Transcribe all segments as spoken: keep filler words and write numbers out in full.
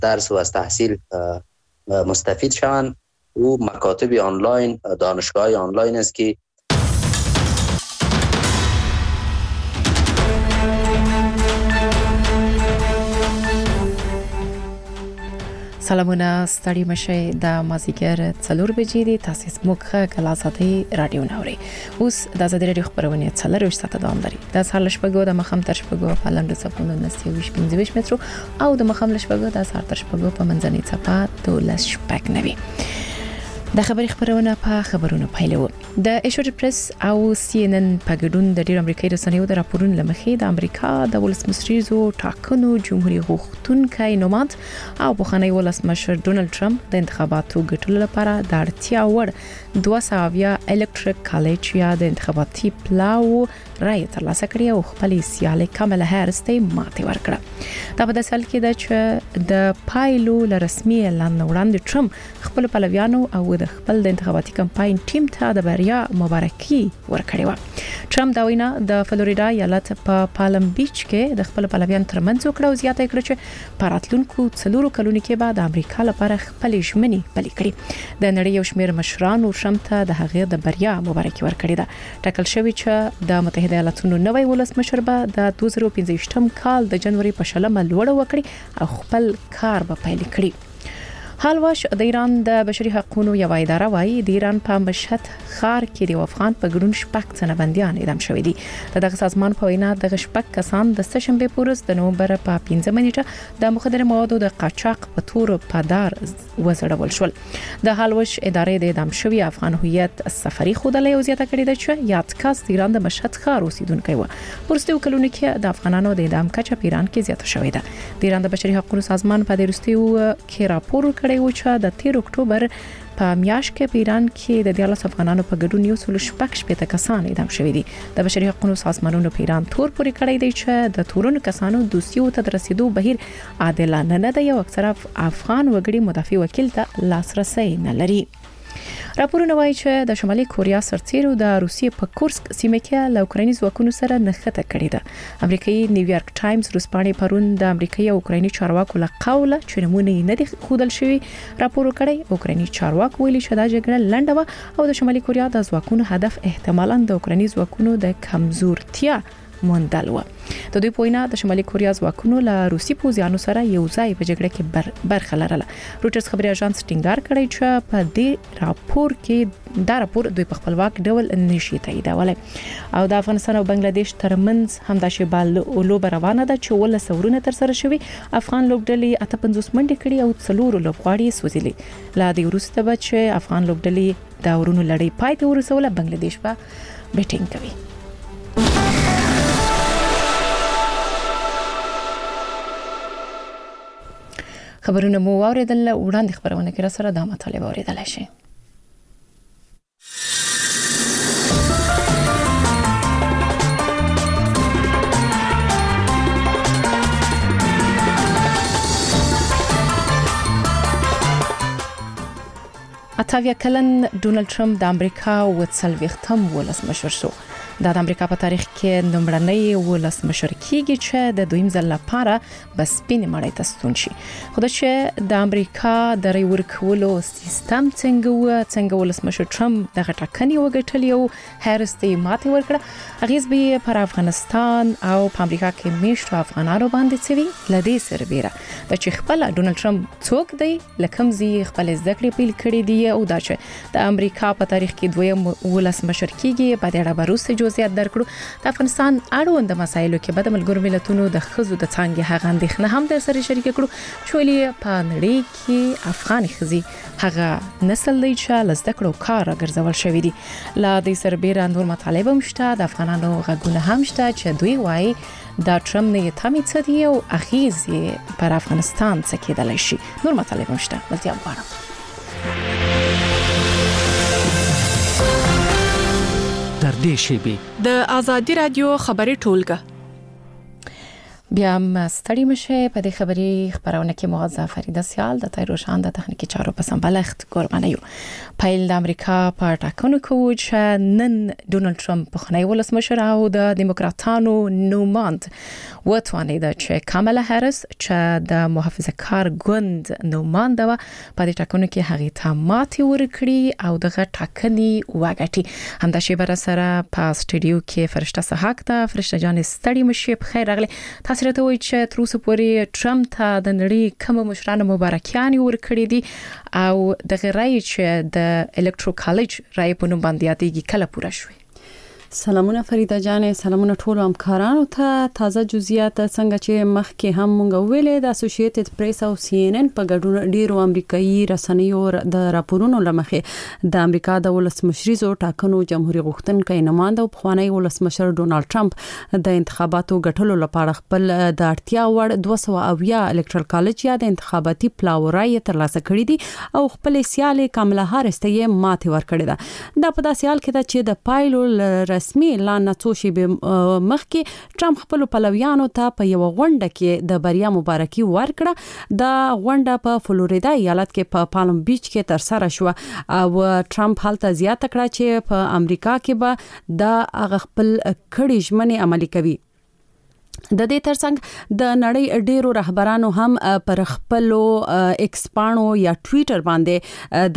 درس و از تحصیل مستفید شوند. او مکاتب آنلاین، دانشگاه آنلاین است که سلامونه، ستړي مشه. د مازیګر څلور بجې دي. تاسو موږ کله آزادي رادیو نوري. اوس د آزادي رادیو خبرونه څلور ساعته دوام لري. د سهار لشپګو د مخم تر شپګو په لاندې صفونو نستیوش پنځه مترو او د مخم لشپګو د سهار تر شپګو په منځنۍ صفه دولس شپږ نوي. د خبري خبرونه په خبرونو پیلو. د ایشورډ پریس او سی ان ان په ګډون د ډیر امریکایي رسنیو د راپورونو لمخې د امریکا د ولسمشریزو ټاکنو جمهوریت غوښتونکي نومات او بخښنۍ ولسمشر ډونالد ټرمپ د انتخاباتو ګټلو لپاره د اړتیا وړ دوه سوه الیکټریک کالج یا د انتخاباتي پلاو رای ترلاسه کړی او خپل سیالي کاملا هریس ته ماته ورکړه. دا په داسې حال کې ده چې د پایلو ل رسمي اعلان وړاندې ټرمپ خپل پلویانو او د خپل د انتخاباتي کمپاین ټیم ته د بریا مبارکي ورکړې و. ټرمپ دا وینا د فلوریدا ایالت په پالم بیچ کې د خپل پلویانو ترمنځ وکړه او زیاته کړه چې په راتلونکو څلورو کلونو کې به د امریکا لپاره خپل ژمنې پلي کړي. د نړۍ یو شمېر مشرانو ټرمپ ته د هغې د بریا مبارکي ورکړې ده. ټاکل شوی چې د متحده ایالاتونو نوی ولسمشر به د دوه زره پنځه کال د جنوري په شلمه لوړه وکړي او خپل کار به پیل کړي. حالواش د ایران د بشري حقوقو یو اداره وايي د ایران په مشهد ښار کې د افغان په ګډون شپږ تنه بنديان اعدام شوي دي. دغه سازمان په وینا د شپږ کسان د سشنبه پورز د نومبر په پنځه نیټه د مخدر موادو د قاچاق په تور په دار وزړول شول. د حالواش ادارې د اعدام شوي افغان هویت سفري خودلې او زیاته کړې ده چې یاد کس د ایران د مشهد ښار اوسیدونکو و. پرستو کلونو کې د افغانانو د اعدام کچه په ایران کې زیاته شوې ده. د ایران د بشري حقوقو سازمان په دروستیو کې راپور کړی و چې د تیر اکتوبر په میاشت کې په ایران کې د دیارلس افغانانو په ګډون یو سل شپږ شپږ کسان اعدام شوي دي. د بشري حقوقو سازمانونو په ایران تور پورې کړی دی چې د تورونو کسانو دوسیو ته رسیدو بهیر عادلانه نه دی او اکثره افغان وګړي مدافع وکیل ته لاسرسي نه لري. راپورونه وايي چې د شمالي کوریا سرتیرو د روسیې په کورسک سیمه کې له اوکرایني ځواکونو سره نښته کړې ده. امریکایي نیویارک ټایمز روسپانې پرون د امریکایي او اوکرایني چارواکو له قوله چې نمونه نه دي خودل شوی راپور کړی. اوکرایني چارواکو ویلي چې دا جګړه لنډه و او د شمالي کوریا د ځواکونو هدف احتمالاً د اوکرایني ځواکونو د کمزورتیا موندل و. د دوی په وینا د شمالي کوریا ځواکونو له روسي پوځیانو سره یو ځای په جګړه کې بر برخه لرله. روټرز خبري اژانس ټینګار کړی چې په دې راپور کې دا راپور دوی په خپلواک ډول نشي تاییدولای. او د افغانستان او بنگلاديش ترمنځ همداشي بال لوب روانه ده چې ول سورونه تر سره شوي. افغان لوبډلې اته پنځوس منډې کړي او څلور لوبغاړي سوځلي. لا د وروسته به چې افغان لوبډلې د ورونو لړۍ پای ته ورسوله بنگلاديش به بیټینګ کوي. خبرونه مو واوریدل. وړاندې خبرونه کې را سره د مطالبه اوریدل شي. اتاویا کلن ډونالد ټرمپ د امریکا و څلوېښتم ولسمشر شو. د امریکا په تاریخ کې لومړنی ولسمشر کیږي چې د دویم ځل لپاره بس سپین مړی ته ستون شي. خو چې د امریکا د ری ورکولو سیستم څنګه و څنګه ولسمشر ټرمپ د غټکنی وګټلی او هریس ته ماته ورکړه. اغیز به پر افغانستان او په امریکا کې میشتو افغانانو باندې سوي لدی سربېره د چې خپل ډونالد ټرمپ څوک دی لکم زی خپل ذکر پیل کړی دی او دا چې د امریکا په تاریخ کې دویم ولسمشر کیږي. په دې اړه بروسه جزئیات درکړو. د افغانستان اړوند مسایلو کې به د ملګرو ملتونو د خزو د څنګه هغه اندېښنه هم در سره شریک کړو چې ولې په نړۍ کې افغان خزي هغه نسل دی چې لزده کړو کار ګرځول شوی دی. لا د سربېره نور مطالبه مشته. د افغانانو غږونه هم شته چې دوی وایي دا ټرمپ نه تامي څه دی او اخیز پر افغانستان څه کېدلی شي. نور مطالبه مشته. بلتیا غواړم در دې شیبې د آزادي رادیو خبري ټولګه. بیا هم ستړي مشه په دې خبري خبرونه کې موضوع فرید سیال د تایروشان د تخنیکی چارو په سمبلخت ګورمنیو پایل د امریکا په ټاکنو کې چې نن ډونالد ټرمپ په خنۍ ولسمشر او د دیموکراتانو نوماند وتوانید چې کاملا هریس چې د محافظه کار ګوند نوماند و په دې ټاکنو کې هغه ته ماتې ورکړي او دغه ټاکنې وګټي همدا شی بر سره په سټډیو کې فرشته صحاک ته فرشته جان ستړي مشه په خیر راغلی تاسو راته وایي چې تر اوسه پورې ټرمپ ته د نړۍ کوم مشرانو مبارکیان ورکړي دي او د غرای چې د الکترو کالج رای په نوم باندې یادېږي کله پوره شوی. سلامونه فریده جانې، سلامونه ټول همکارانو ته. تازه جزئیات څنګه چې مخکې هم مونږ ویلې د اسوسییټډ پریس او سی ان ان په ګډون ډیرو امریکایي رسنیو د راپورونو لمخې د امریکا د ولسمشریزو ټاکنو جمهوریت غوښتونکي نماینده او پخوانی ولسمشر ډونالد ټرمپ د انتخاباتو ګټلو لپاره خپل د اړتیا وړ دوه سوه اویا الکترال کالج یا د انتخاباتي پلاورای ترلاسه کړی دي او خپل سیالي کاملا هاریس ته یې ماتې ورکړې ده. دا په داسې حال کې ده چې د پایلو رسمي اعلان څو شی مخکې ټرمپ خپل پلویانو ته په یو غونډه کې د بریا مبارکي ورکړه. د غونډه په فلوریدا ایالت کې په پالم بیچ کې تر سره شو او ټرمپ هلته زیاته کړه چې په امریکا کې به د هغه خپل کړي ژمنې عملي کوي. د دې ترڅنګ د نړۍ ډیرو رهبرانو هم پر خپل ایکس پاڼو یا ټوئیټر باندې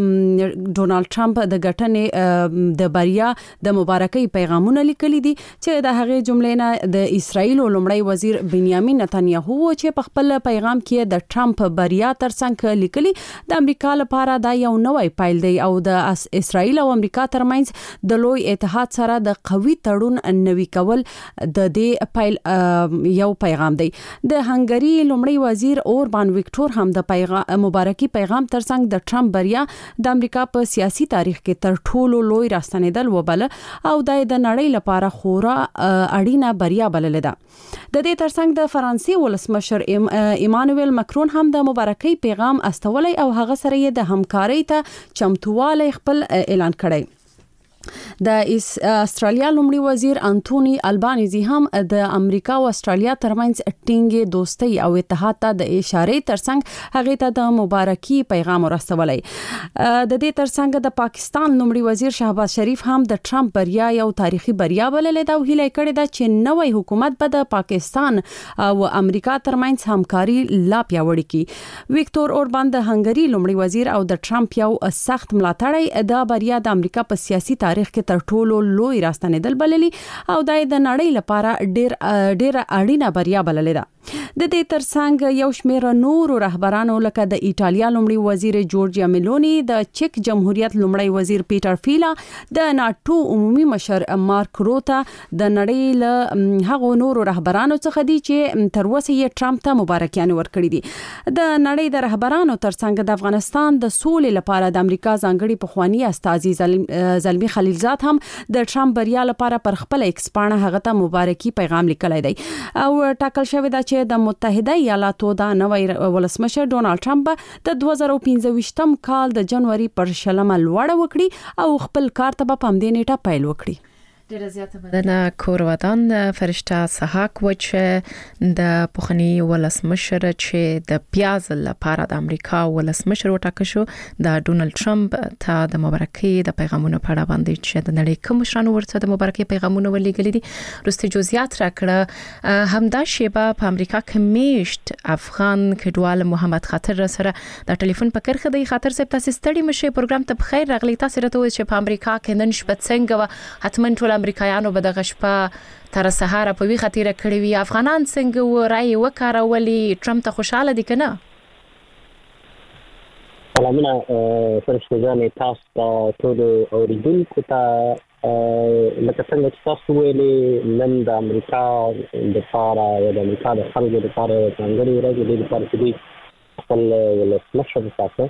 د ډونالد ټرمپ د غټنې د بریا د مبارکۍ پیغامونه لیکلي دي چې د هغې جملې نه د اسرایل لومړی وزیر بنیامین نتنیاهو چې په خپل پیغام کې د ټرمپ بریا ترڅنګ لیکلي د امریکا لپاره دا یو نوې پیل دی او د اسرایل او امریکا ترمنځ د لوی اتحاد سره د قوي تړون نوي کول د دې پیل یو پیغام دی. د هنګری لومړی وزیر اوربان ویکټور هم د پیغام مبارکي پیغام ترڅنګ د ټرمپ بریا د امریکا په سیاسي تاریخ کې تر ټولو لوی راستنیدل وبله او د نړۍ لپاره خورا اړینه بریا بلل ده. د دې ترڅنګ د فرانسې ولسمشر ایمانوئل ماکرون هم د مبارکي پیغام استولای او هغه سره د همکارۍ ته چمتوالی خپل اعلان کړی. د استرالیا لومړي وزیر انټونی البانیزي هم د امریکا او استرالیا ترمنځ ټینګې دوستۍ او اتحاد ته د اشاره ترڅنګ هغه ته د مبارکي پیغام ورسولای. د دې ترڅنګ د پاکستان لومړي وزیر شهباز شریف هم د ټرمپ بریا یو تاریخي بریا بللې ده او هیله کړې ده چې نوې حکومت به د پاکستان او امریکا ترمنځ همکاري لا پیاوړې کړي. ویکټور اوربان د هنګری لومړي وزیر او د ټرمپ یو سخت ملاتړی د بریا د امریکا په سیاسي تاریخ کې تر ټولو لوی راستنیدل بللی او د نړۍ لپاره ډیر ډیر اړینه بریا بللی ده. د دې ترڅنګ یو شمېر نورو رهبرانو لکه د ایټالیا لومړي وزیر جورجیا میلونی، د چک جمهوریت لومړی وزیر پیټر فیلا، د ناتو عمومي مشر مارک روتا د نړۍ له هغو نورو رهبرانو څخه دي چې تر اوسه یې ټرمپ ته مبارکیان ورکړي دي. د نړۍ د رهبرانو ترڅنګ د افغانستان د سولې لپاره د امریکا ځانګړي پخوانی استازي زلمی خلیلزاد هم د ټرمپ بریا لپاره پر خپل ایکس پاڼه هغه ته مبارکي پیغام لیکلی دی او ټاکل شوی دا چې د متحده ایالاتو د نوې ولسمشر ډونالد ټرمپ د دوه زره پنځه کال د جنوري پر شلمه لوړه وکړي او خپل کار ته په پامدې نیټه پیل وکړي. ډیره زیاته مننه کور ودان فرشته صحاک و چې د پخوانی ولسمشر چې د پیاز لپاره د امریکا ولسمشر وټاکل شو د ډونالد ټرمپ ته د مبارکۍ د پیغامونو په اړه باندې چې د نړۍ کوم مشرانو ورته د مبارکۍ پیغامونه ولېږلي دي. وروسته جزئیات راکړه همدا شیبه په امریکا کې میشت افغان کډوال محمد خاطر سره د ټلیفون په کرخه دی. خاطر صاحب تاسو ستړي مشه پروګرام ته بخیر راغلی. تاسو راته وایئ چې په امریکا کې نن شپه څنګه حتمن ټول امریکایانو به د غشپه تر سهار په وی خطیره کړی وي. افغانان څنګه و رای وکړولې ټرمپ ته خوشاله دي کنه؟ سلامونه فرشته جانې، تاسو ټول اوریدونکو ته لکه څنګه چې تاسو ویلې نن د امریکا د لپاره یا د امریکا د خلکو لپاره ځانګړې ورځ د لپاره چې دوی خپل ولسمشر وټاکه.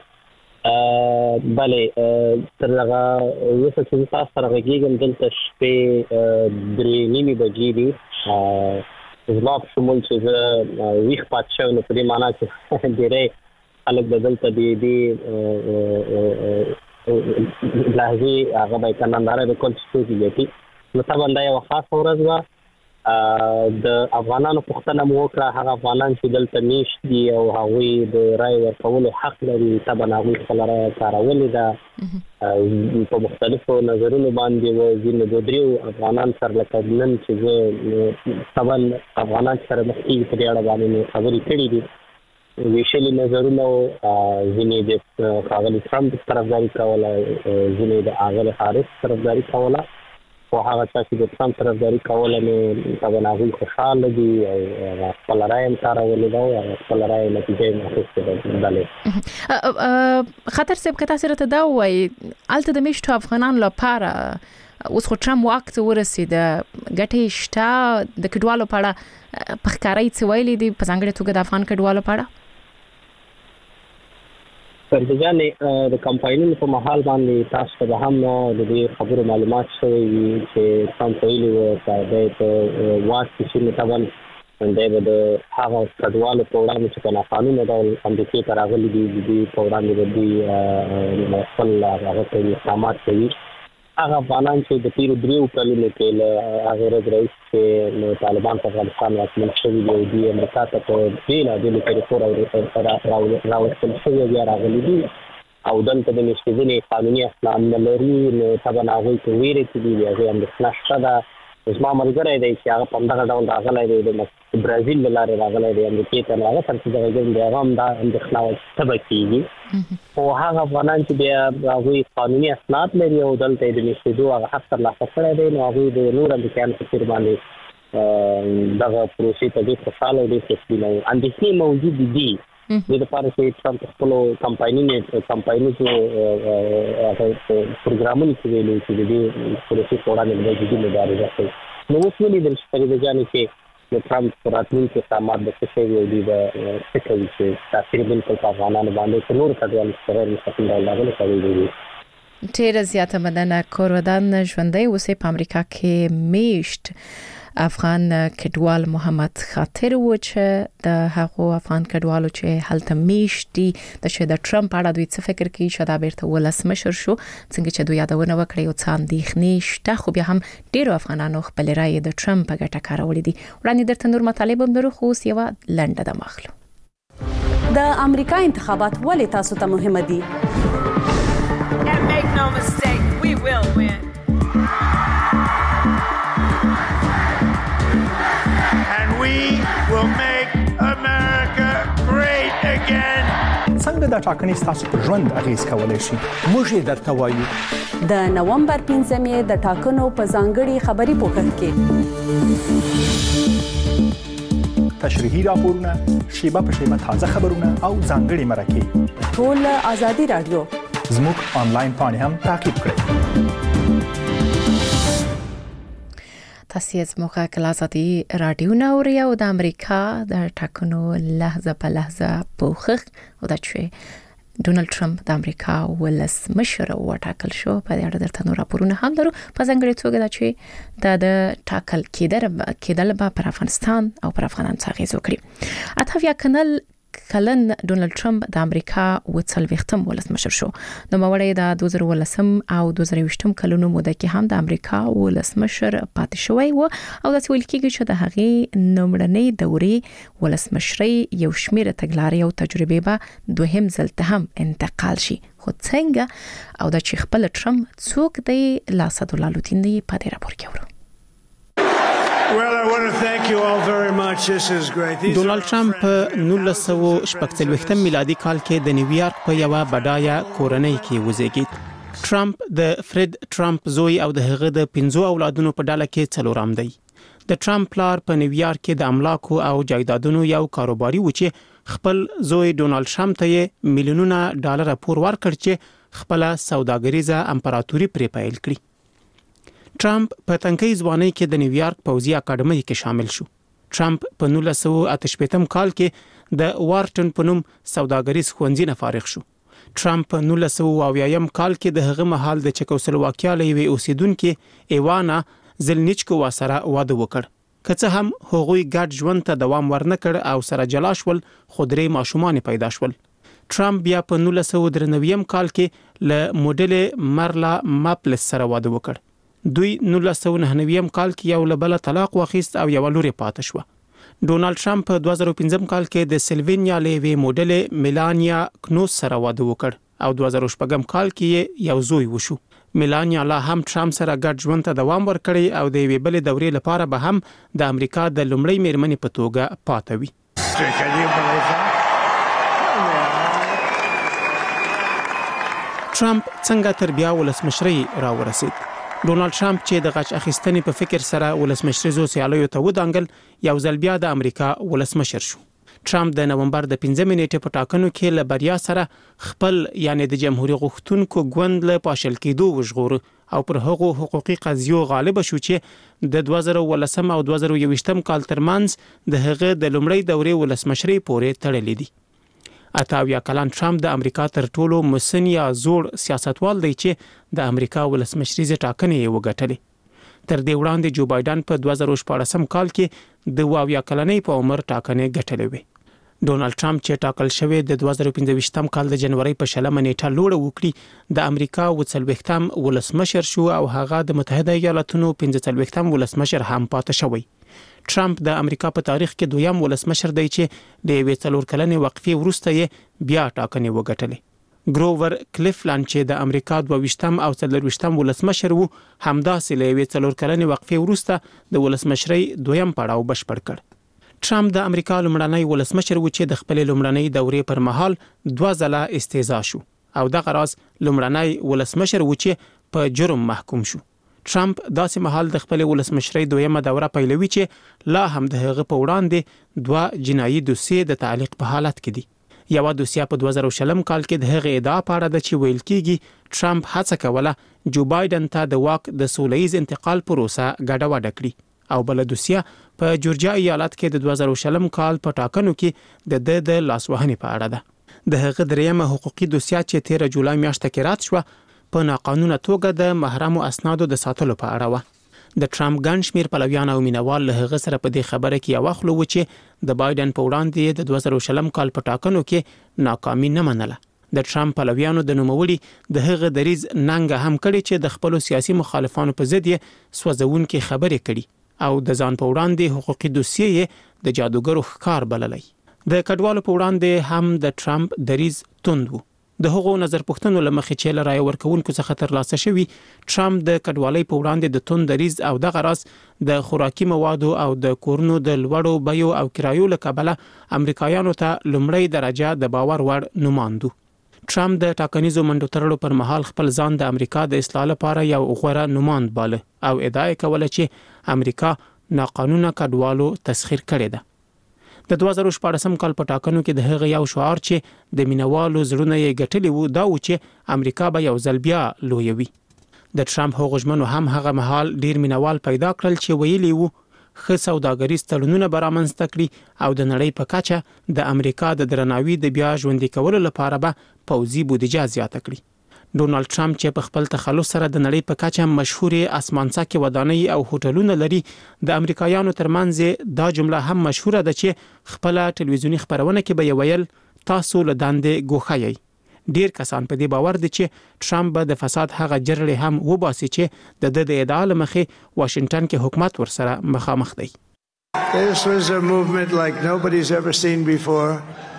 بله تر هغه وروسته چې تاسو سره غږېږم دلته شپې درې نیمې بجې دي زما په شمول چې زه ویښ پاتې شوی نو په دې معنا چې ډېری خلک به دلته د دې لحظې هغه به یې که ننداره د کول چې څوک یې ګټي نو طبعا دا یوه خاصه ورځ وه د افغانانو پوښتنه مو وکړه هغه افغانان چې دلته میشت دي او هغوی د رای ورکولو حق لري طبعا هغوی خپله رایه کارولې ده په مختلفو نظرونو باندې و ځینې دوه درېو افغانان سره لکه نن چې زه طبعا افغانان سره مخ کېږي په دې اړه باندې مې خبرې کړي دي ویشلي نظرونه ځینې د ښاغلي ټرمپ طرفداري کوله ځینې د ښاغلي هاریس طرفداري کوله خو هغه چا چې د ټرمپ طرفداري کوله نو طبعا هغوی خوشحاله دي او خپله رایه هم کارولې ده او خپله رایه نتیجه یې اخیستې ده ډلې خطر صاحب که تاسې راته دا ووایي هلته د میشتو افغانانو لپاره اوس خو ټرمپ واک ته ورسېده ګټې شته د کډوالو په اړه په ښکاره یې څه ویلي دي په ځانګړې توګه د افغان کډوالو په اړه فرده جانې د کمپاینونو په محل باندې تاسو ته به هم د دې خبرو معلومات شوی وي چې ټرمپ ویلي وو چې دی په واک کې چې طبعا دی به د هغه کډوالو په وړاندې چې په ناقانونه ډول امریکې ته راغلي دي د دوی په وړاندې به دوی خپل هغه کوي اقدامات کوي هغه افغانان چې د تېرو دریو کلونو کې له هغې ورځ راهیسې چې طالبان په افغانستان واکمن شوي دي او دوی امریکا ته په بېلابېلو طریقو راوستل شوي او بیا راغلي دي او دلته د میشتېدنې قانوني اسناد نه لري نو طبعا هغوی په ویرې کې دي د هغوی اندېښنه شته ده زما ملګری دی چې هغه په همدغه ډول راغلی دی د برازیل له لارې راغلی دی امریکې ته نو هغه سره چې دغه ګرم دی هغه هم دا اندېښنه وه چې څه به کېږي خو هغه افغانان چې بیا هغوی قانوني اسناد لري او دلته یې د میشتېدو هغه حق ترلاسه کړی دی نو هغوی د نور امریکایانو په څېر باندې دغه پروسې ته ډېر خوشحاله او ډېر تسلیمه وو اندېښنې موجودې دي دې لپاره چې ټرمپ خپلو کمپاینونو کمپاینونو پروګرامونو کې ویلي چې د دې پروسې په وړاندې به جدي مبارزه کوي نو اوس ولیدل چې فرید جانې چې د ټرمپ راتلونکي اقدامات به څه شوي او دوی به څه کوي چې تاثیر بالکل په افغانانو باندې په نورو کډوالو په غیر مستقیم ډول راغلی کوي دي ډېره زیاته مننه کورودان ژوندی اوسئ په امریکا کې میشت افغان کډوال محمد خاطر و چې د هغو افغان کډوالو چې هلته میشت دي د چې د ټرمپ اړه دوی څه فکر کوي چې دا بیرته ولسمشر شو څنګه چې دوی یادونه وکړي او څه اندېښنې شته خو بیا هم ډېرو افغانانو خپل رایې د ټرمپ په ګټه کارولې دي وړاندې درته نور مطالب هم لرو خو اوس یوه لنډه دمه اخلو د امریکا انتخابات ولې تاسو ته مهمه دي And make no mistake, we will win. And we will make America great again. څنګه دا ټاکنې ستاسو په ژوند اغیز کولی شي موږ یې درته وایو د نومبر پنځمې د ټاکنو په ځانګړي خبري پوښښ کې تشریحي راپورونه شیبه په شیبه تازه خبرونه او ځانګړي مرکې ټول آزادي رادیو زموږ آنلاین پاڼې هم تعقیب کړئ تاسو زموږ کله آزادي رادیو نوري او د امریکا د ټاکنو لحظه په لحظه پوښښ او د چې ډونالد ټرمپ د امریکا ولسمشر وټاکل شو په دې اړه درته نور راپورونه هم لرو په ځانګړي توګه دا چې د ټاکل کېدل کېدل په افغانستان او پر افغانان څخه اغیز وکړي اته یا کنل کلن ډونالد ټرمپ د امریکا وڅلوېښتم ولسمشر شو نو موري د دوه زره ولسم او دوه زره ویشتم کلونو موده کې هم د امریکا ولسمشر پاتې شوی و او د ویل کېږي چې د هغې نومړنۍ دورې ولسمشرۍ یو شمېر تګلارې او تجربې به دوهم ځل ته هم انتقال شي خو څنګه او د چې خپل ټرمپ څوک دی لاسد الله لوتین دی په دې راپور کې ورو Well, I want to thank you all very much. This is great. ډونالد ټرمپ نولس سوه شپږ څلوېښتم میلادي کال کې د نیویارک په یوه بډایه کورنۍ کې وزیږید. ټرمپ د فرید ټرمپ زوی او د هغه د پنځو اولادونو په ډله کې څلورم دی. د ټرمپ پلار په نیویارک کې د املاکو او جایدادونو یو کاروباري و چې خپل زوی ډونالد ټرمپ ته میلیونونه ډالر پور ورکړ چې خپل سوداګریزه امپراتوري پرې پیل کړي. ټرمپ په تنکي ځوانۍ کې د نیویارک پوځي اکاډمۍ کې شامل شو. ټرمپ په نولس سوه اته شپېتم کال کې د وارټن په نوم سوداګریز ښوونځي نه فارغ شو. ټرمپ په نولس سوه اویایم کال کې د هغه مهال د چکوسلواکیا له یوې اوسیدونکو ایوانا زلنیچکو سره واده وکړ. که څه هم هغوی ګډ ژوند ته دوام ورنکړ او سره جلا شول خو درې ماشومان پیدا شول. ټرمپ بیا په نولس سوه درې نوي کال کې له موډل مرلا ماپلس سره واده وکړ. دوی نولس سوه نهه نوي کال کې یو له بله طلاق واخیست او یوه لور یې پاتې شوه. ډونالد ټرمپ په دوه زره پنځم کال کې د سلوینیا له یوې موډلې میلانیا کنوس سره واده وکړ او دوه زره شپږم کال کې یو زوی وشو. میلانیا لا هم ټرمپ سره ګډ ژوند ته دوام ورکړي او د یوې بلې دورې لپاره به هم د امریکا د لومړۍ میرمنې په توګه پاتې وي. ټرمپ څنګه تر بیا ولسمشرۍ راورسید؟ ډونالد ټرمپ چې د غچ اخیستنې په فکر سره ولسمشریزو سیالیو ته ودانګل یو ځل بیا د امریکا ولسمشر شو. ټرمپ د نومبر د پنځمې نیټې په ټاکنو کې له بریا سره خپل یعنی د جمهوریت غوښتونکو ګوند له پاشل کېدو وژغور او پر هغو حقوقي قضیو غالب شو چې د دوه زره ولسم او دوه زره یوویشتم کال ترمنځ د هغه د لومړۍ دورې ولسمشرۍ پورې تړلې دي. اته اویا کلن ټرمپ د امریکا تر ټولو مسن یا زوړ سیاستوال دی چې د امریکا ولسمشریزې ټاکنې یې وګټلې. تر دې وړاندې جو بایدن په دوه زره شپاړسم کال کې د اویا کلنۍ په عمر ټاکنې ګټلې وې. ډونالد ټرمپ چې ټاکل شوی د دوه زره پنځه ویشتم کال د جنوري په شلمه نیټه لوړه وکړي د امریکا اووه څلوېښتم ولسمشر شو او هغه د متحده ایالاتونو پنځه څلوېښتم ولسمشر هم پاتې شوی. ټرمپ د امریکا په تاریخ کې دویم ولسمشر دی چې د یوې څلور کلنې وقفې وروسته یې بیا ټاکنې وګټلې. ګروور کلیفلند چې د امریکا دوه ویشتم او څلور ویشتم ولسمشر وو همداسې له یوې څلور کلنې وقفې وروسته د ولسمشرۍ دویم پړاو بشپړ کړ. ټرمپ د امریکا لومړنی ولسمشر و چې د خپلې لومړنۍ دورې پر مهال دوه ځله استعزا شو او دغه راز لومړنی ولسمشر و چې په جرم محکوم شو. ټرمپ داسې مهال د خپل ولسمشرۍ دویمه دوره پیلوي چې لا هم د هغه په وړاندې دوه جنایي دوسیې د تعلیق په حالت کې دي. یو دوسیه په دوه زره شلم کال کې د هغه ادعا په اړه ده چې ویل کېږي ټرمپ هڅه کوله جو بایدن ته د واک د سولهییز انتقال پروسه ګډوډه کړي او بل دوسیه په جورجیا ایالت کې د دوه زره شلم کال په ټاکنو کې د د د لاسوهنې په اړه ده. د هغه دریمه حقوقي دوسیه چې تیره جولای میاشته کې رات شوه په ناقانونه توګه د محرمو اسنادو د ساتلو په اړه و. د ټرمپ ګڼ شمېر پلویان او مینوال له هغه سره په دې خبره کې یو خلو و چې د بایدن په وړاندې د دوه زره شلم کال په ټاکنو کې ناکامي نه منله. د ټرمپ پلویانو د نوموړي د هغه دریز ننګ هم کړي چې د خپل سیاسي مخالفانو په ضد یې سوځونکي خبرې کړي او د ځان په وړاندې حقوقي دوسیې د جادوګرو ښکار بللی. د کډوالو په وړاندې هم د ټرمپ دریز توند و. د هغو نظر پوښتنو لمخې چې له رای ورکوونکو څخه ترلاسه شوي ټرمپ د کډوالۍ په وړاندې د توند دریز او دغه راز د خوراکي موادو او د کورونو د لوړو بیو او کرایو له کبله امریکایانو ته لومړی درجه د باور وړ نوماندو. ټرمپ د ټاکنیزو منډو تړلو پر مهال خپل ځان د امریکا د اصلاح لپاره یو غوره نوماند باله او ادعا کوله چې امریکا ناقانونه کډوالو تسخیر کړې ده. د دوه زره شپاړسم کال په ټاکنو کې د هغه یو شعار چې د مینوالو زړونه یې ګټلي وو دا و چې امریکا به یو ځل بیا لویه وي. د ټرمپ هغو ژمنو هم هغه مهال ډیر مینوال پیدا کړل چې ویلي وو ښه سوداګریز تړونونه به رامنځته کړي او د نړۍ په کچه د امریکا د درناوي د بیا ژوندي کولو لپاره به پوځي بودیجه زیاته کړي. ډونالد ټرمپ چې په خپل تخلص سره د نړۍ په کچه مشهورې اسمانڅکې ودانۍ او هوټلونه لري د امریکایانو ترمنځ دا جمله هم مشهوره ده چې خپل ټلویزیونی خبرونه کې به ویل تاسو له دندې ګوښه یې. ډیر کسان په دې باور دي چې ټرمپ به د فساد هغه جرړې هم وباسي چې د د ادعا لمخې واشنگټن کې حکومت ورسره مخامخ دی. This was a movement like nobody's ever seen before.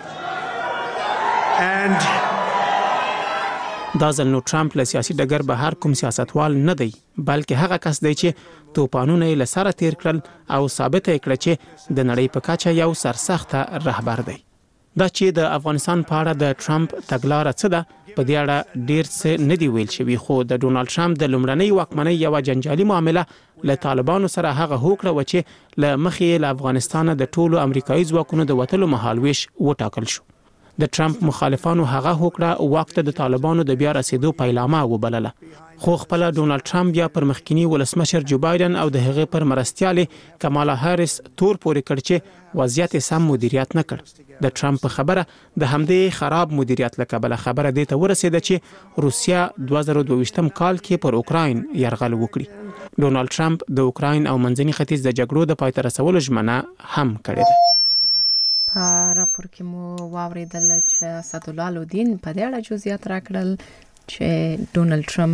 And دا ځل نو ټرمپ له سیاسي ډګر بهر کوم سیاستوال نه دی بلکې هغه کس دی چې توپانونه یې له سره تیر کړل او ثابت یې کړه چې د نړۍ په کچه یو سرسخته رهبر دی. دا چې د افغانستان په اړه د ټرمپ تګلاره څه ده په دې اړه ډیر څه نه دی ویل شوی خو د ډونالد ټرمپ د لومړنۍ واکمنۍ یو جنجالي معامله له طالبانو سره هغه هوکړه و چې له مخې له افغانستان د ټولو امریکایي ځواکونو د وټلو مهالويش وټاکل شو. د ټرمپ مخالفانو هغه هوکړه وخت د طالبانو د بیا رسیدو پیلامه وبلله خو خپل ډونالد ټرمپ بیا پر مخکینی ولسمشر جو بایدن او د هغه پر مرستیاله کمالا هاریس تور پورې کړ چې وضعیت سم مدیریت نه کړ. د ټرمپ خبره د همدې خراب مدیریت لکبله خبره دی ته ورسېده چې روسیا دوه زره دوه ویشتم کال کې پر اوکراین یرغل وکړي. ډونالد ټرمپ د اوکراین او منځني ختیځ د جګړو د پای ته رسولو ژمنه هم کړې ده. په راپور کې مو واوریدل چې اسدالله الدین په دې اړه جزئیات راکړل چې ډونالد ټرمپ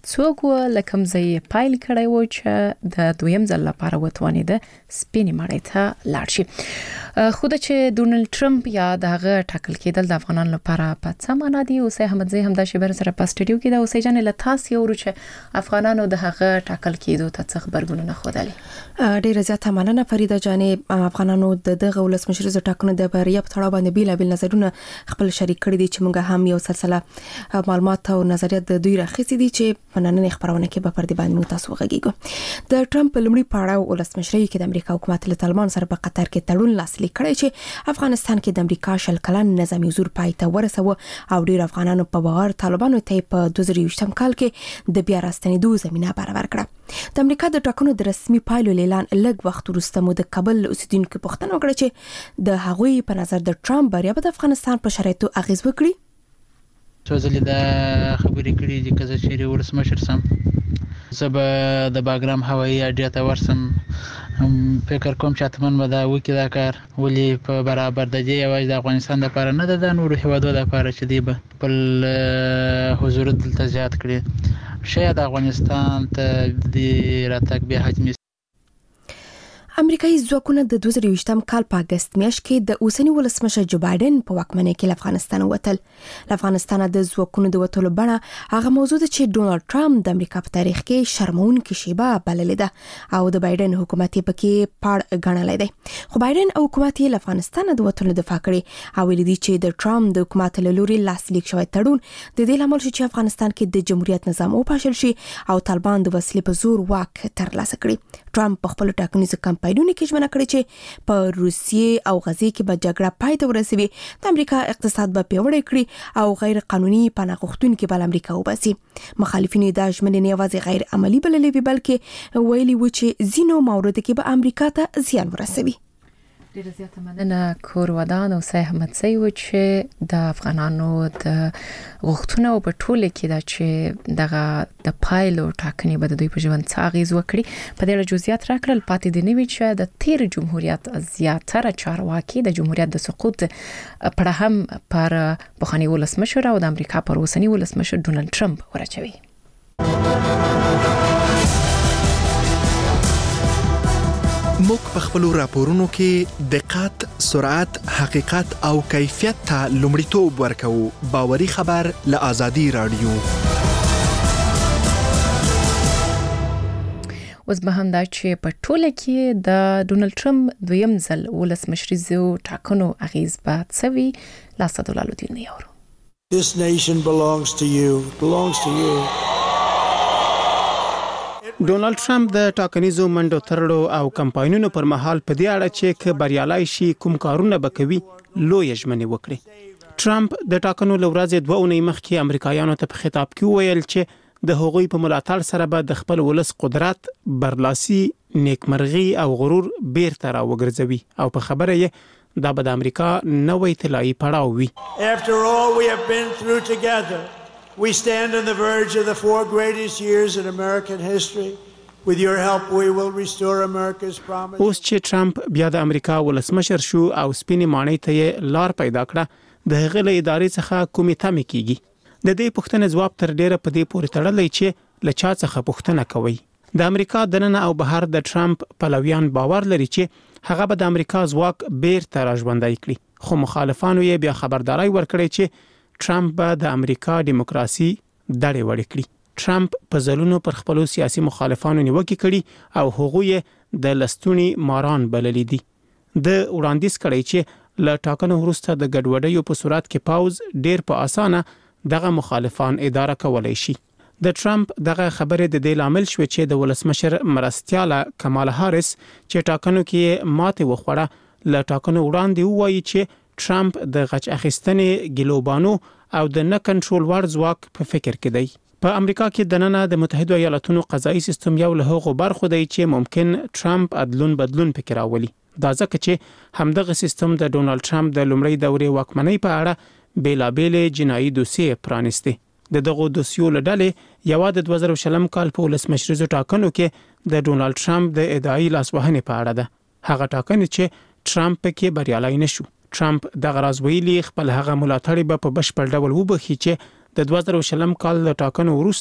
څوک لکم ځای پایل کړی و چې د دویم ځل لپاره وتوانید سپینې مړۍ ته لاړ شي. خو د چې ډونالد ټرمپ یا دغه ټاکل کېدل د افغانانو لپاره په څه معنا دی؟ اوس احمد زی هم د شبر سره په سټډیو کې دا اوسې جن له تاسو یو چې افغانانو د هغه ټاکل کېدو ته څه خبرګونونه خودلې. ډیره زیاته مننه فریده جانې. افغانانو د دغه ولسمشر ز ټاکنو د بریا په تړاو باندې بیل بیل نظرونه خپل شریک کړي دي چې موږ هم یو سلسله معلومات او نظریات د دوی راخېسي دي چې په نننې خبرونه کې به پر دې باندې تاسو وغږیږو. د ټرمپ لمړي پاړاو ولسمشرۍ کې د امریکا حکومت له طالبان سره په قطر کې تړون لاسلیک کړی چې افغانستان کې د امریکا شل کلن نظامي حضور پای ته ورسوه او ډیر افغانانو په باور طالبانو ته په دوه زره یوولسم کال کې د بیا راستنېدو زمينه برابر کړه. د امریکا د ټاکنو د رسمي پایلو اعلان لږ وخت وروسته مو د کابل اوسیدونکو پوښتنه وکړه چې د هغوی په نظر د ټرمپ بریا به د افغانستان په شرایطو اغیز وکړي. څو ځلې دا خبرې کړې دي چې چیرې ولسمشر سم زه به د باګرام هوایي اډې ته ورسم. فکر کوم چې اتمن به دا وکړي دا کار، ولې په برابر د دې یوازې د افغانستان لپاره نه ده، د نورو هیوادو لپاره چې دی به خپل حضور دلته زیات کړي. شاید افغانستان ته د راتګ بیا حجمي امریکایي ځواکونه د دوه زره یوولسم کال په اگست میاشت کې د اوسنی ولسمشر جو بایدن په واکمنۍ کې افغانستان وتل. افغانستان د ځواکونو د وټولو بڼه هغه موضوع ده چې ډونالد ټرمپ د امریکا په تاریخ کې شرمونکې شیبه بللې ده او د بایدن حکومت په کې پاړ غنلې ده. خو بایدن او حکومت یې افغانستان د وټولو دفاع کړي او ویلي دي چې د ټرمپ د حکومت له لوري لاسلیک شوی تړون د دې لامل شي چې افغانستان کې د جمهوریت نظام وپاشل شي او طالبان د وسلې په زور واک ترلاسه کړي. ټرمپ په خپل ټاکنیز کمپاینونو کې ژمنه کړې چې په روسیې او غزې کې به جګړه پای ته ورسوي، د امریکا اقتصاد به پیاوړی کړي او غیر قانوني پناه غوښتونکي به امریکا وباسي. مخالفینو دا ژمنې نه یوازې غیر عملی بللې وي بلکې ویلي و چې ځینو موارد کې به امریکا ته زیان ورسوي. ډیره زیاته مننه کور ودان او سه احمد سي و چې د افغانانو د غوښتنو په ټوله کې دا چې دغه د پایلو ټاکنې به د دوی په ژوند څه اغیز وکړي په دې جزئیات راکړل. پاتې دي نوي چې د تیر جمهوریت زیاتره چارواکي د جمهوریت د سقوط پر هم پر بخاني ولسمشر او د امریکا پر اوسنی ولسمشر ډونالد ټرمپ ورچوي. موږ په خپل راپورونو کې دقت، سرعت، حقیقت او کیفیت ته لومړیتوب ورکوو. باوري خبر له آزادي رادیو. اوس به هم دا چې په ټوله کې د ډونالد ټرمپ دویم ځل ولسمشریزو ټاکنو اغیز به څه وي؟ لاسه دولالو دین یورو. This nation belongs to you. Belongs to you. ډونالد ټرمپ د ټاکنیزو منډو ترړو او کمپاینونو پر مهال په دې اړه چې ک بریالای شي کوم کارونه بکوي لوی ژمنې وکړي. ټرمپ د ټاکنو لورځ دوه اونۍ مخکې امریکایانو ته په خطاب کې ویل چې د هغوی په ملاتړ سره به د خپل ولس قدرت، برلاسي، نیکمرغي او غرور بیرته راوګرځوي او په خبره یې دا به د امریکا نوې طلایي پړاو وي. After all we have been through together, we stand on the verge of the four greatest years in American history. With your help we will restore America's promise. اوس چې ټرمپ بیا د امریکا ولسمشر شو او سپینې ماڼۍ ته یې لار پیدا کړه، د هغه له ادارې څخه کومې تمې کیږي. د دې پوښتنې جواب تر ډیره په دې پورې تړلی چې له چا څخه پوښتنه کوي. د امریکا دننه او بهر د ټرمپ پلویان باور لري چې هغه به د امریکا ځواک بیرته راژوندی کړي، خو مخالفانو یې بیا خبرداري ورکړې چې ټرمپ به د امریکا دیموکراسي دړې وړې کړي. ټرمپ په ځلونو پر خپل سیاسي مخالفانو نیوکې کړي او هغوی د لستونی ماران بللې دي. د وړاندیز کړي چې له ټاکنو وروسته د ګډوډیو په صورت کې پاوز ډیر په اسانه دغه مخالفان اداره کولای شي. د ټرمپ دغه خبره د دې لامل شو چې د ولسمشر مرستیاله کمالا هاریس چې ټاکنو کې ماته وخوړه له ټاکنو وړاندې وایي چې ټرمپ د غچ اخیستنې ګلوبانو او د نه کنټرول وړ ځواک په فکر کې دی. په امریکا کې د نننه د متحده ایالاتونو قضایي سیستم یو له هغو برخو دی چې ممکن ټرمپ عدلون بدلون پکې راولي. دا ځکه چې همدغه سیستم د ډونالد ټرمپ د لومړۍ دورې واکمنۍ په اړه بیلابېلې جنایي دوسیې پرانیستي. د دغه دوسیو له ډلې یو د دوه زره شلم کال په ولسمشریزو ټاکنو کې د ډونالد ټرمپ د ادعای لاسوهنې په اړه ده. هغه ټاکنې چې ټرمپ پکې بریالای نشو. ټرمپ دغه راز ویلي خپل هغه ملاتړي به په بشپړ ډول وبخي چې د دوه زره شلم کال له ټاکنو وروسته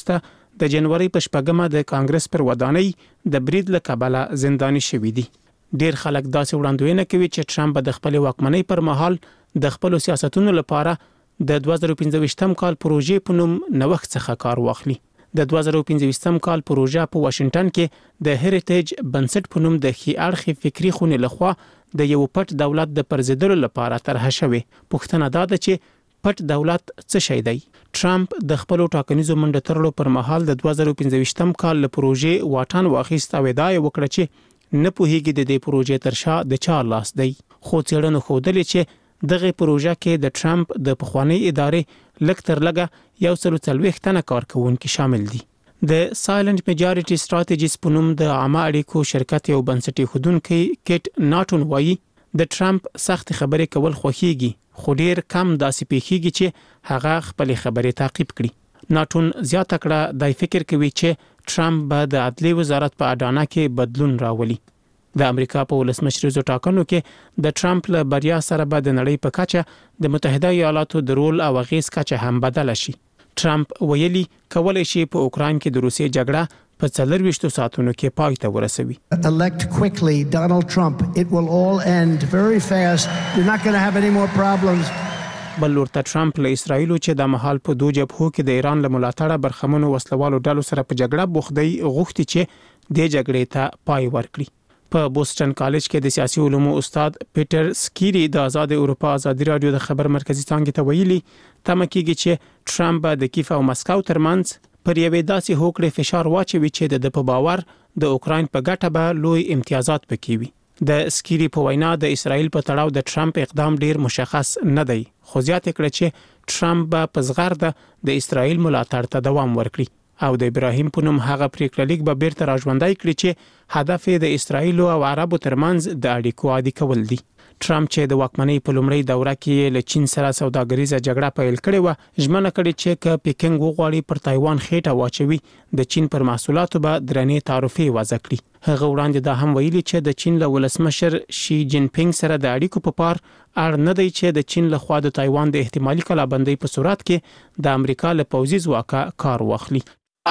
د جنوري په شپږمه د کانګرس پر ودانۍ د برید له کبله زنداني شوي دي. ډیر خلک داسې وړاندوینه کوي چې ټرمپ د خپل واکمنۍ پر مهال د خپل سیاستونو لپاره د دوه زره پنځه کال پروژې په نوم نوښت څخه کار واخلي. د دوه زره پنځه کال پروژه په واشنگټن کې د هریټیج بنسټ په نوم د خي اړخ فکری خونې لخوا د یو پټ دولت د پرزیدلو لپاره طرح شوې. پوښتنه دا ده چې پټ دولت څه شی دی؟ ټرمپ د خپل ټاکنیزو منډه ترلو پر مهال د دوه زره پنځه کال له پروژې واټن واخیست او ادعا وکړه چې نه پوهیږي د دې پروژې تر شا د چا لاس دی. خو څېړنو ښودلې چې دغه پروژه کې د ټرمپ د پخوانی ادارې لږ تر لږه یو سل څلوېښت تنه کارکونکي شامل دي. د سایلنت میجارټي ستراتیجیز په نوم د عامه اړیکو شرکت یو بنسټي خودونکي کیټ ناټون وایي د ټرمپ سخت خبرې کول خوښيږي، خو ډیر کم داسې پیښیږي چې هغه خپل خبرې تعقیب کړي. ناټون زیاته کړه دای فکر کوي چې ټرمپ به د عدلي وزارت په اډانه کې بدلون راولي. د امریکا په ولسمشریزو ټاکنو کې د ټرمپ له بریا سره به د نړۍ په کچه د متحده ایالاتو د رول او اغیز کچه هم بدله شي. ټرمپ ویلي کولای شي په اوکراین کې د روسیې جګړه په څلرويشتو ساعتونو کې پای ته ورسوي. Elect quickly Donald Trump. It will all end very fast. You're not going to have any more problems. بل ورته ټرمپ له اسرایل چې د محل په دوه جبهو کې د ایران له ملاتړه برخمنو وسلوالو ډلو سره په جګړه بوخت دی غوښتي چې د جګړې ته پای ورکړي. په بوسټن کالج کې د سیاسي علومو استاد پیټر سکيري د آزاد اروپا ازادي رادیو د خبر مرکزی څنګه ته ویلي تمه کیږي چې ټرمپ د کیف او مسکو ترمنځ پر یوې داسې هوکړې فشار واچوي چې د په باور د اوکراین په ګټه به لوی امتیازات پکې وي. د سکيري په وینا د اسرایل په تړاو د ټرمپ اقدام ډیر مشخص نه دی، خو زیاته کړه چې ټرمپ به په زغرده د اسرایل ملاتړ ته دوام ورکړي او د ابراهیم په نوم هغه پریکړه لیک به بیرته راژوندای کړي چې هدف یې د اسرایل او عربو ترمنځ د اړیکو عادي کول دي. ټرمپ چې د واکمنۍ په لومړۍ دوره کې له چین سره سوداګریزه جګړه پیل کړې و، ژمنه کړې چې ک پیکنګ وغواړي پر تایوان خېټه واچوي د چین پر محصولاتو به درنې تعرفې وضع کړي. هغه وړاندې دا هم ویلي چې د چین له ولسمشر شي جین پینګ سره د اړیکو په پار اړ نه دی چې د چین له خوا د تایوان د احتمالي کلابندۍ په صورت کې د امریکا له پوځي ځواکه کار واخلي.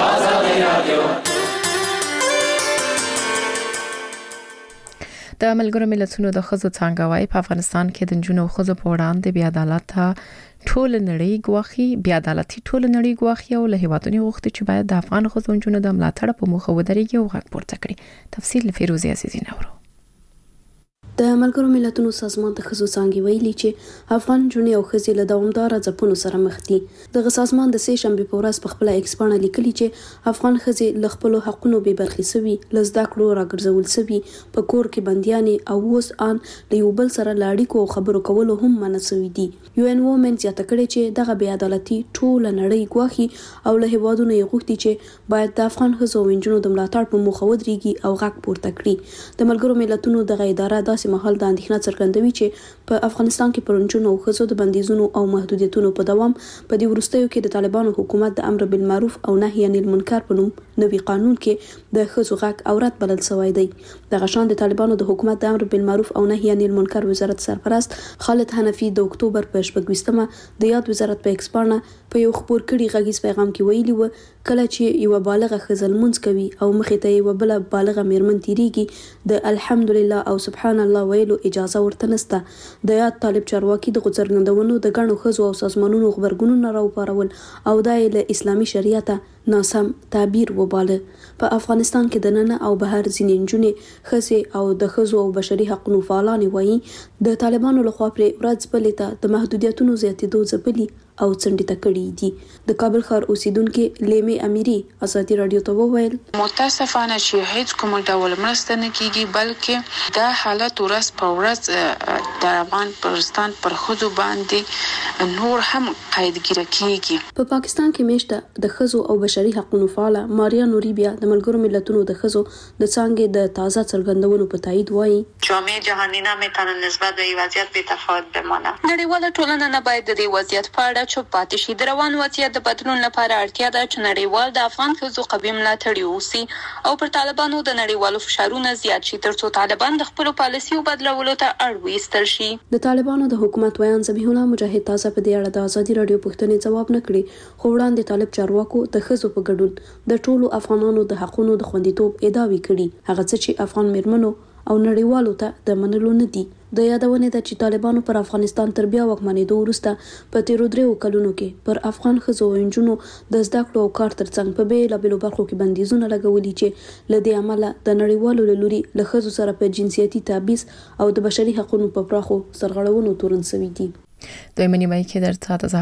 د ملګرو ملتونو د ښځو څانګه وايي په افغانستان کې د نجونو او ښځو په وړاندې بې عدالت ټول نړۍ ګواخي بې عدالتي ټول نړۍ ګواخي او له هیوادونو غوښتي چې باید د افغان ښځو او نجونو د ملاتړ په موخه ودرېږي او غږ پورته کړي. تفصیل فیروزي عزیزی نورو. د ملګرو ملتونو سازمان د ښځو څانګې ویلي چې افغان نجونې او ښځې له دوامداره ځپونو سره مخ دي. دغه سازمان د سې شنبې په ورځ په خپله ایکس پاڼه لیکلي چې افغان ښځې له خپلو حقونو بې برخې سوي، له زده کړو راګرځول سوي، په کور کې بندیانې او اوس ان له یو بل سره له اړیکو او خبرو کولو هم منع سوي دي. یو ان وومن زیاته کړې چې دغه بې عدالتي ټوله نړۍ ګواښي او له هیوادونو یې غوښتي چې باید د افغان ښځو او نجونو د ملاتړ په موخه ودرېږي او غږ پورته کړي. د ملګرو ملتونو دغه اداره داسې مهال د اندېښنه څرګندوي چې په افغانستان کې پر نجونو او ښځو د بندیزونو او محدودیتونو په دوام په دې وروستیو کې د طالبانو حکومت د امر بالمعروف او نهي عن المنکر په نوم نوي قانون کې د ښځو غږ اورات بلل شوی دی. دغه شان د طالبانو د حکومت د امر بالمعروف او نهي عن المنکر وزارت سرپرست خالد حنفي د اکتوبر په شپږویشتمه د یاد وزارت په ایکس پاڼه په یو خبر کړي غږیز پیغام کې ویلي و کله چې یو بالغه ښځه لمونځ کوي او مخې ته یو بل بالغه میرمن تیریږي د الحمدلله او سبحان الله ویلو اجازه ورته نشته. د یاد طالب چارواکي د غوڅرګندونو د ګڼو ښځو او سازمانونو خبرګونونه راوپارول او دا یې له اسلامي شریعت ناسم تعبیر وباله. په افغانستان کې د ننه او بهر ځینې نجونې، ښځې او د ښځو او بشري حقوقو فعالانې وایي د طالبانو لخوا پرې ورځ بلې ته د محدودیتونو زیاتېدو ځپلي او څنډې ته کړي دي. د کابل ښار اوسیدونکو لیمې امیري ازادي رادیو ته وویل متاسفانه چې هیڅ کوم ډول مرسته نه کیږي، بلکې دا حالت ورځ په ورځ د افغان پرستان پر ښځو باندې نور هم قیدګیره کیږي. په پاکستان کې میشته د ښځو او بشري حقوقو فعاله ماریا نوریبیا د ملګرو ملتونو د ښځو د څانګې د تازه څرګندونو په تایید وایي جامعه جهانی نمیتونه نسبت به این وضعیت بی‌تفاوت بمانه. نړیواله ټولنه نه باید د دې وضعیت په اړه چوپ پاتې شي. د روان وضعیت د بدلون لپاره اړتیا ده چې نړیوال د افغان ښځو قوي ملاتړي اوسي او پر طالبانو د نړیوالو فشارونه زیات شي ترڅو طالبان د خپلو پالیسیو بدلولو ته اړ وایستل شي. د طالبانو د حکومت ویان ذبیح الله مجاهد تازه په دې اړه د ازادي رادیو پوښتنې ځواب نه کړي، خو وړاندې طالب چارواکو د ښځو په ګډون د ټولو افغانانو د حقونو د خوندیتوب ادعاوې کړي، هغه څه چې افغان میرمنو او نړیوالو ته د منلو نه دي. د یادونې ده چې طالبانو پر افغانستان تر بیا واکمنېدو وروسته په تیرو دریو کلونو کې پر افغان ښځو او نجونو د زده کړو او کار ترڅنګ په بېلابېلو برخو کې بندیزونه لګولي چې له دې امله د نړیوالو له لوري له ښځو سره په جنسیتي تبعیض او د بشري حقوقو په پراخو سرغړونو تورن شوي دي. دویمه نیمه کې در څه